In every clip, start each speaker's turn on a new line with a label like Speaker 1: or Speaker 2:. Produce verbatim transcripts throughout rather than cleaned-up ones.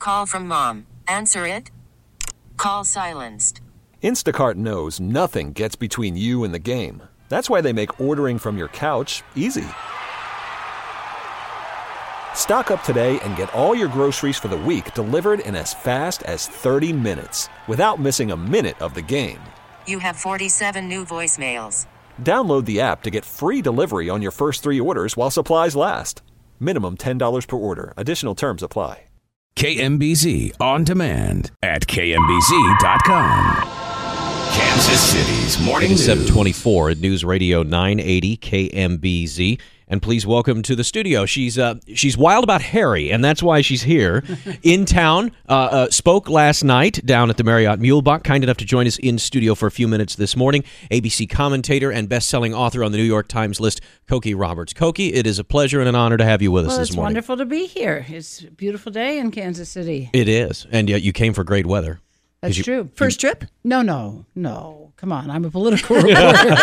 Speaker 1: Call from mom. Answer it. Call silenced.
Speaker 2: Instacart knows nothing gets between you and the game. That's why they make ordering from your couch easy. Stock up today and get all your groceries for the week delivered in as fast as thirty minutes without missing a minute of the game.
Speaker 1: You have forty-seven new voicemails.
Speaker 2: Download the app to get free delivery on your first three orders while supplies last. Minimum ten dollars per order. Additional terms apply.
Speaker 3: K M B Z On Demand at K M B Z dot com. Kansas City's Morning News.
Speaker 4: seven twenty-four at News Radio nine eighty K M B Z. And please welcome to the studio. She's uh, she's wild about Harry, and that's why she's here. In town, uh, uh, spoke last night down at the Marriott Mulebach. Kind enough to join us in studio for a few minutes this morning. A B C commentator and best-selling author on the New York Times list, Cokie Roberts. Cokie, it is a pleasure and an honor to have you with us
Speaker 5: well,
Speaker 4: this
Speaker 5: it's
Speaker 4: morning.
Speaker 5: Wonderful to be here. It's a beautiful day in Kansas City.
Speaker 4: It is, and yet you came for great weather.
Speaker 5: That's
Speaker 4: you,
Speaker 5: true.
Speaker 6: First trip?
Speaker 5: No, no, no. Come on, I'm a political reporter.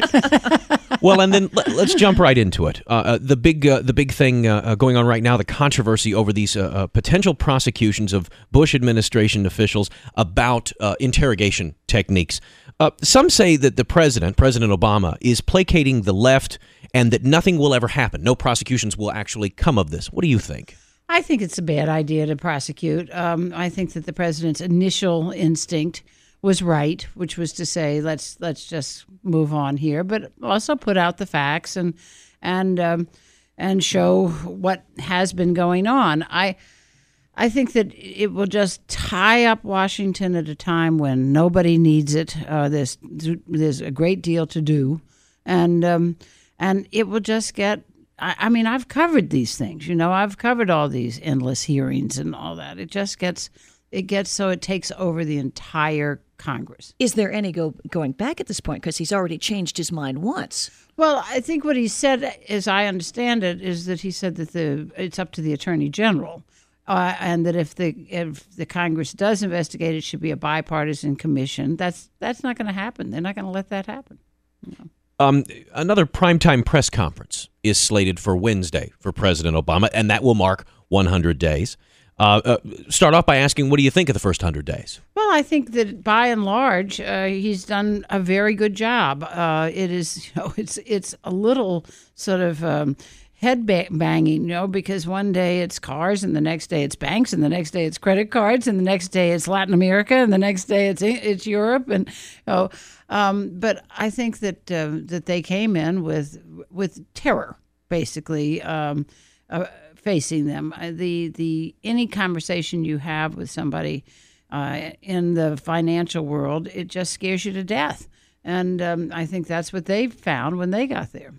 Speaker 4: Well, and then let, let's jump right into it. Uh, uh, the big, uh, the big thing uh, going on right now, the controversy over these uh, uh, potential prosecutions of Bush administration officials about uh, interrogation techniques. Uh, some say that the president, President Obama, is placating the left, and that nothing will ever happen. No prosecutions will actually come of this. What do you think?
Speaker 5: I think it's a bad idea to prosecute. Um, I think that the president's initial instinct was right, which was to say, let's let's just move on here, but also put out the facts and and um, and show what has been going on. I I think that it will just tie up Washington at a time when nobody needs it. Uh, there's there's a great deal to do, and um, and it will just get. I, I mean, I've covered these things. You know, I've covered all these endless hearings and all that. It just gets it gets so it takes over the entire Congress.
Speaker 6: Is there any go going back at this point? Because he's already changed his mind once.
Speaker 5: Well, I think what he said, as I understand it, is that he said that the it's up to the Attorney General, uh, and that if the if the Congress does investigate, it should be a bipartisan commission. That's that's not going to happen. They're not going to let that happen. You know.
Speaker 4: Um, another primetime press conference is slated for Wednesday for President Obama, and that will mark one hundred days. Uh, uh, start off by asking, what do you think of the first one hundred days?
Speaker 5: Well, I think that by and large, uh, he's done a very good job. Uh, it is, you know, it's it's a little sort of um, head ba- banging, you know, because one day it's cars, and the next day it's banks, and the next day it's credit cards, and the next day it's Latin America, and the next day it's it's Europe, and you know, um, but I think that uh, that they came in with with terror, basically. Um, uh, facing them. The the any conversation you have with somebody uh, in the financial world, it just scares you to death. And um, I think that's what they found when they got there.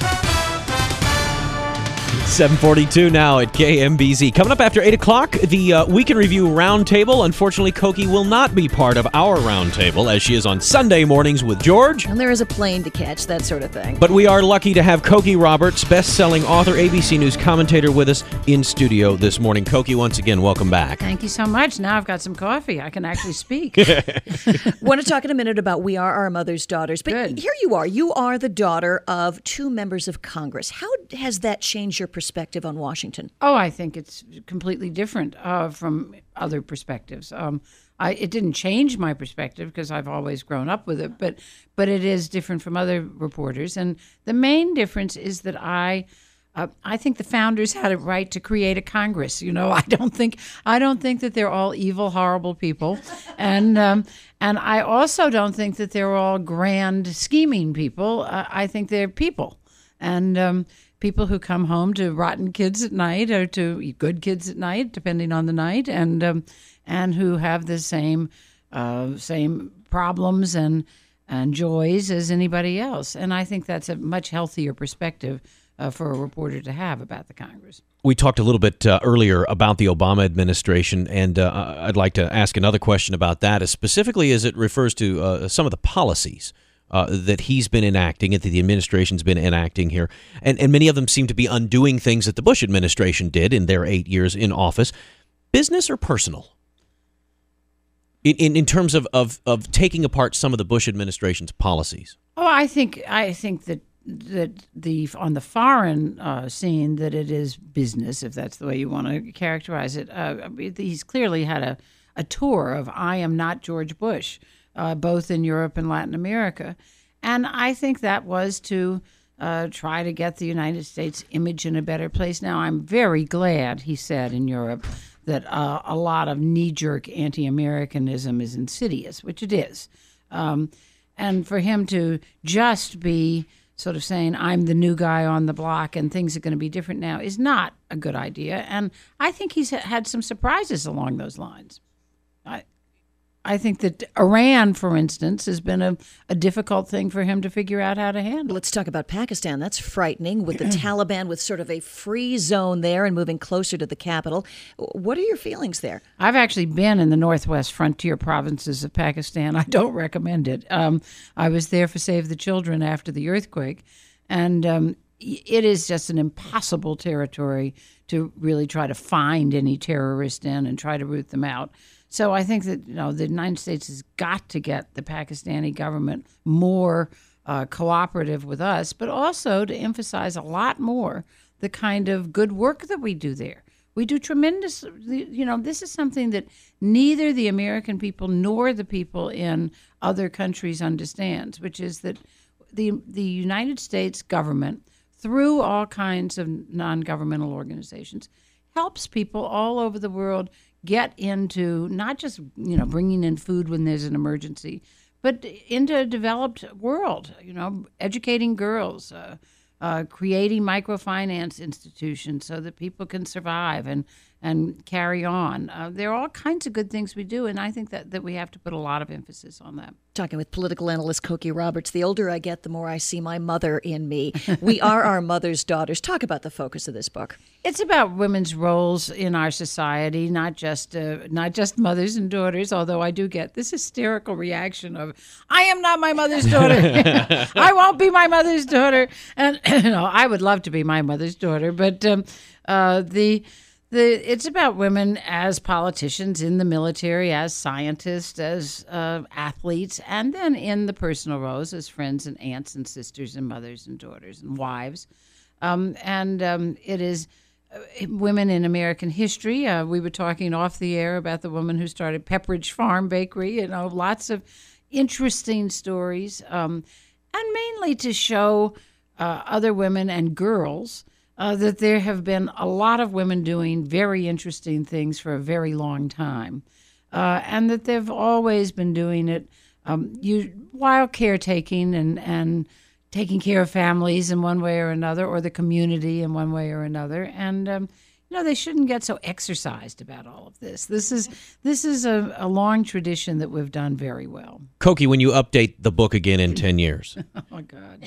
Speaker 4: seven forty-two now at K M B Z. Coming up after eight o'clock, the uh, Weekend Review Roundtable. Unfortunately, Cokie will not be part of our roundtable, as she is on Sunday mornings with George.
Speaker 6: And there is a plane to catch, that sort of thing.
Speaker 4: But we are lucky to have Cokie Roberts, best-selling author, A B C News commentator, with us in studio this morning. Cokie, once again, welcome back.
Speaker 5: Thank you so much. Now I've got some coffee. I can actually speak.
Speaker 6: Want to talk in a minute about We Are Our Mother's Daughters. But
Speaker 5: Good.
Speaker 6: Here you are. You are the daughter of two members of Congress. How has that changed your perspective on Washington?
Speaker 5: Oh, I think it's completely different uh, from other perspectives. Um, I, it didn't change my perspective because I've always grown up with it, but but it is different from other reporters. And the main difference is that I uh, I think the founders had it right to create a Congress. You know, I don't think I don't think that they're all evil, horrible people, and um, and I also don't think that they're all grand scheming people. Uh, I think they're people, and. Um, People who come home to rotten kids at night or to good kids at night, depending on the night, and um, and who have the same uh, same problems and and joys as anybody else. And I think that's a much healthier perspective uh, for a reporter to have about the Congress.
Speaker 4: We talked a little bit uh, earlier about the Obama administration, and uh, I'd like to ask another question about that, as specifically as it refers to uh, some of the policies Uh, that he's been enacting, that the administration's been enacting here. And, and many of them seem to be undoing things that the Bush administration did in their eight years in office. Business or personal? In, in, in terms of, of, of taking apart some of the Bush administration's policies?
Speaker 5: Oh, I think I think that that the on the foreign uh, scene that it is business, if that's the way you want to characterize it. Uh, he's clearly had a, a tour of I am not George Bush, uh, both in Europe and Latin America. And I think that was to uh, try to get the United States image in a better place. Now, I'm very glad, he said in Europe, that uh, a lot of knee-jerk anti-Americanism is insidious, which it is. Um, and for him to just be sort of saying, I'm the new guy on the block and things are going to be different now is not a good idea. And I think he's had some surprises along those lines. I I think that Iran, for instance, has been a, a difficult thing for him to figure out how to handle.
Speaker 6: Let's talk about Pakistan. That's frightening, with the Taliban with sort of a free zone there and moving closer to the capital. What are your feelings there?
Speaker 5: I've actually been in the northwest frontier provinces of Pakistan. I don't recommend it. Um, I was there for Save the Children after the earthquake, and um, it is just an impossible territory to really try to find any terrorist in and try to root them out. So I think that, you know, the United States has got to get the Pakistani government more uh, cooperative with us, but also to emphasize a lot more the kind of good work that we do there. We do tremendous, you know, this is something that neither the American people nor the people in other countries understands, which is that the the United States government, through all kinds of non-governmental organizations, helps people all over the world get into not just, you know, bringing in food when there's an emergency, but into a developed world, you know, educating girls, uh, uh, creating microfinance institutions so that people can survive and, and carry on. Uh, there are all kinds of good things we do, and I think that, that we have to put a lot of emphasis on that.
Speaker 6: Talking with political analyst Cokie Roberts. The older I get, the more I see my mother in me. We are our mother's daughters. Talk about the focus of this book.
Speaker 5: It's about women's roles in our society, not just uh, not just mothers and daughters, although I do get this hysterical reaction of, I am not my mother's daughter. I won't be my mother's daughter. And you know, I would love to be my mother's daughter, but um, uh, the... The, it's about women as politicians, in the military, as scientists, as uh, athletes, and then in the personal roles as friends and aunts and sisters and mothers and daughters and wives. Um, and um, it is uh, women in American history. Uh, we were talking off the air about the woman who started Pepperidge Farm Bakery. You know, lots of interesting stories, um, and mainly to show uh, other women and girls Uh, that there have been a lot of women doing very interesting things for a very long time, uh, and that they've always been doing it um, you, while caretaking and, and taking care of families in one way or another, or the community in one way or another. And um, you know, they shouldn't get so exercised about all of this. This is this is a, a long tradition that we've done very well.
Speaker 4: Cokie, when you update the book again in ten years,
Speaker 5: oh my God,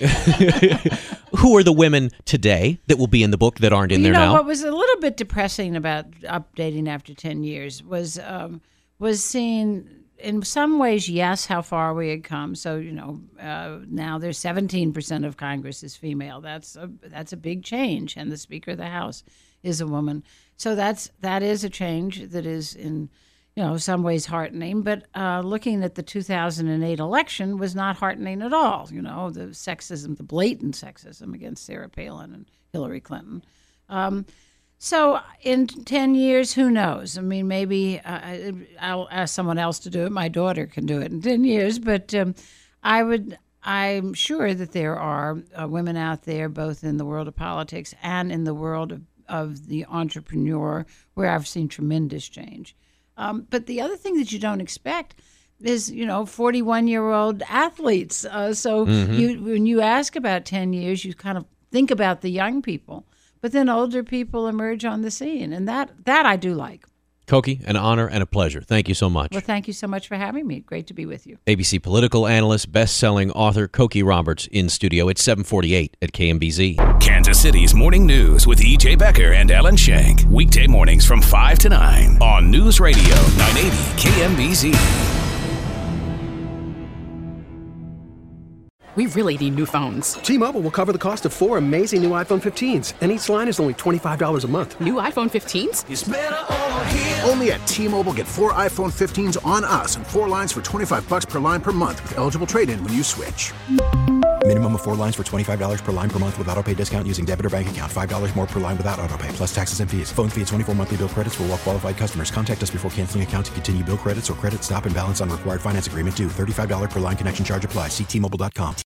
Speaker 4: who are the women today that will be in the book that aren't in
Speaker 5: you
Speaker 4: there
Speaker 5: know,
Speaker 4: now?
Speaker 5: What was a little bit depressing about updating after ten years was um, was seeing, in some ways, yes, how far we had come. So, you know, uh, now there's seventeen percent of Congress is female. That's a, that's a big change, and the Speaker of the House is a woman. So that's that is a change that is in, you know, some ways heartening. But uh, looking at the two thousand eight election was not heartening at all. You know, the sexism, the blatant sexism against Sarah Palin and Hillary Clinton. Um, so in ten years, who knows? I mean, maybe uh, I'll ask someone else to do it. My daughter can do it in ten years. But um, I would... I'm sure that there are uh, women out there, both in the world of politics and in the world of of the entrepreneur, where I've seen tremendous change. Um, but the other thing that you don't expect is, you know, forty-one-year-old athletes. Uh, so mm-hmm. you, when you ask about ten years, you kind of think about the young people, but then older people emerge on the scene, and that that I do like.
Speaker 4: Cokie, an honor and a pleasure. Thank you so much.
Speaker 5: Well, thank you so much for having me. Great to be with you.
Speaker 4: A B C political analyst, best-selling author Cokie Roberts in studio. It's seven forty-eight at K M B Z.
Speaker 3: Kansas City's Morning News with E J Becker and Ellen Shank. Weekday mornings from five to nine on News Radio nine eighty K M B Z.
Speaker 7: We really need new phones.
Speaker 8: T-Mobile will cover the cost of four amazing new iPhone fifteens, and each line is only twenty-five dollars a month.
Speaker 7: New iPhone fifteens?
Speaker 9: It's better over here. Only at T-Mobile, get four iPhone fifteens on us and four lines for twenty-five dollars per line per month with eligible trade-in when you switch. Minimum of four lines for twenty-five dollars per line per month with auto pay discount using debit or bank account. five dollars more per line without auto pay, plus taxes and fees. Phone fee at twenty-four monthly bill credits for well qualified customers. Contact us before canceling account to continue bill credits or credit stop and balance on required finance agreement due. thirty-five dollars per line connection charge applies. See T Mobile dot com.